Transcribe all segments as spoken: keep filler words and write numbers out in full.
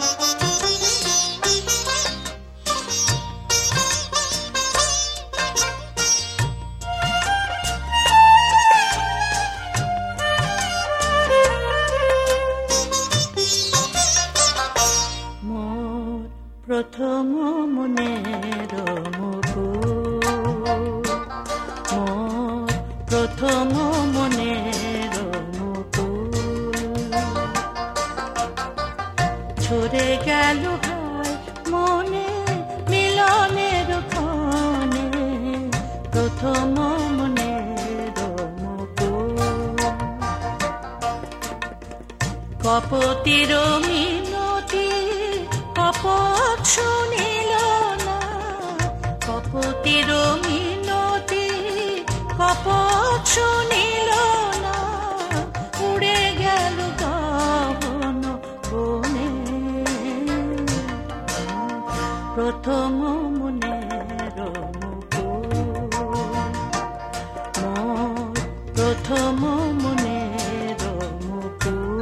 প্রথম মনের মুকুল, মোর প্রথম মনের মুকুল, ঝরে গেল হায় মনে মিলনের ক্ষণে, প্রথম মনের মুকুল। কপতির মিনতি কপট শুনিল না, কপতির মিনতি কপট শুনিল না, উড়ে গেল গহন বনে, প্রথম মনের মুকুল, মোর প্রথম মনের মুকুল।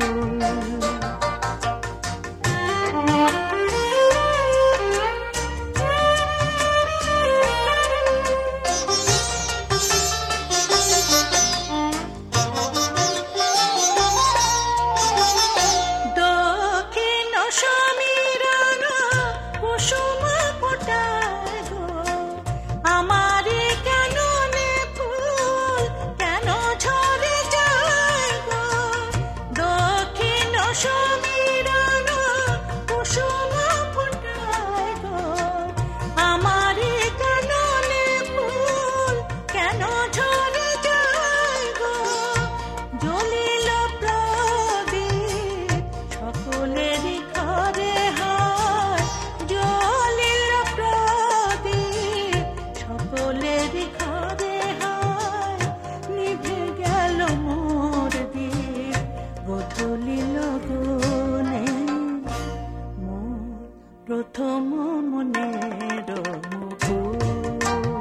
প্রথম মনের মুকুল,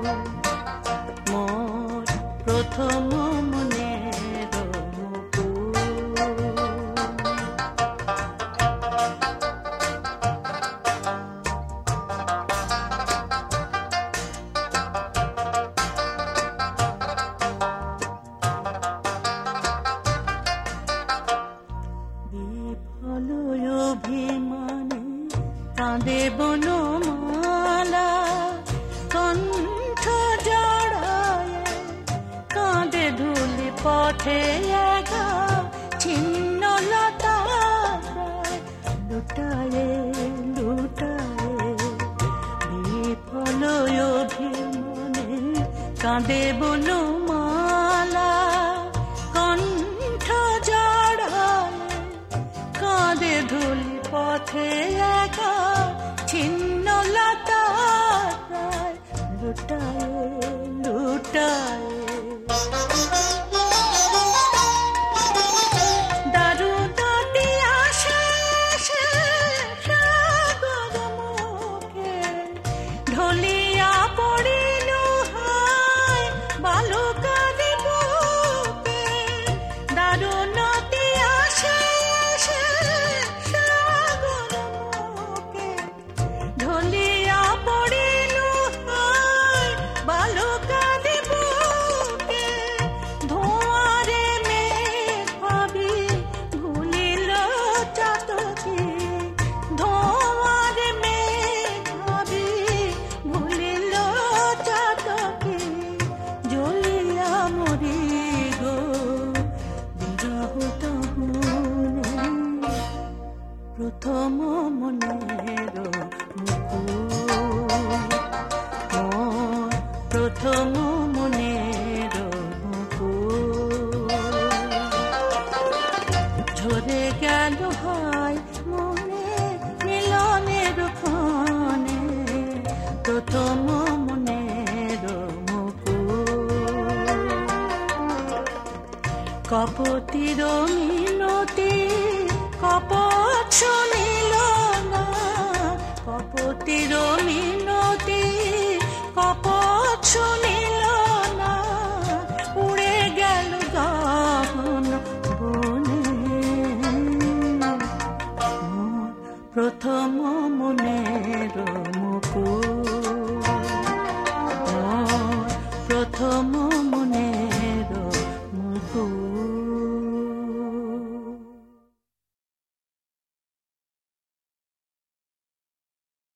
মোর প্রথম মনের মুকুল। বিফল অভিমানে কাঁদে বনমালা, কণ্ঠ জড়ায় কাঁদে ধুলি পথে একা, ছিন্ন লতা লুটায়ে লুটায়ে, বিফল অভিমানে কাঁদে বনমালা, কণ্ঠ জড়ায় কাঁদে ধুলি পথে একা, ছিন্ন লতা লুটায়ে লুটায়ে। দারুণটি আসে সাগর মুখে, ঢলিয়া পড়িল হায় বালুকার বুকে, দারুণটি আসে ঢলিয়া পড়িল হায় বালুকার বুকে, ধোঁয়ারে মেঘ ভাবি ভুলিল চাতকি, ধোঁয়ারে মেঘ ভাবি ভুলিল চাতকি, জ্বলিয়া মরি গো বিরহ দহনে, প্রথম মনের মুকুল, মোর প্রথম মনের মুকুল, ঝরে গেল হায় মনে মিলনের ক্ষণে, প্রথম মনের মুকুল। কপতির মিনতি কপট শুনিল না, কপতির মিনতি কপট শুনিল না, উড়ে গেল গহন বনে, প্রথম